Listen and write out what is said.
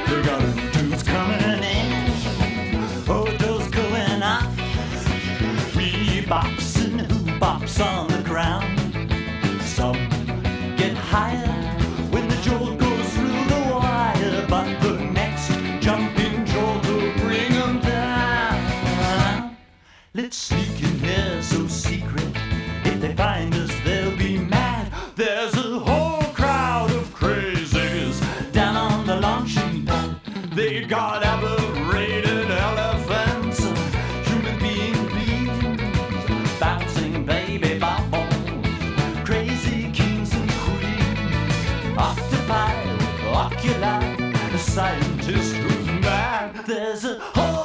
They got dudes coming in, photos going off, Reeboks and Hoo-Bops on the ground. Some get higher when the jolt goes through the wire, but the next jumping jolt will bring them down. Let's sneak in here so secret. If they find us, they'll be mad. There's a whole crowd of crazies down on the launching pad. They got aberrated elephants, human being beings, bouncing baby bubbles, crazy kings and queens, octopi, oculi, a scientist who's mad. There's a whole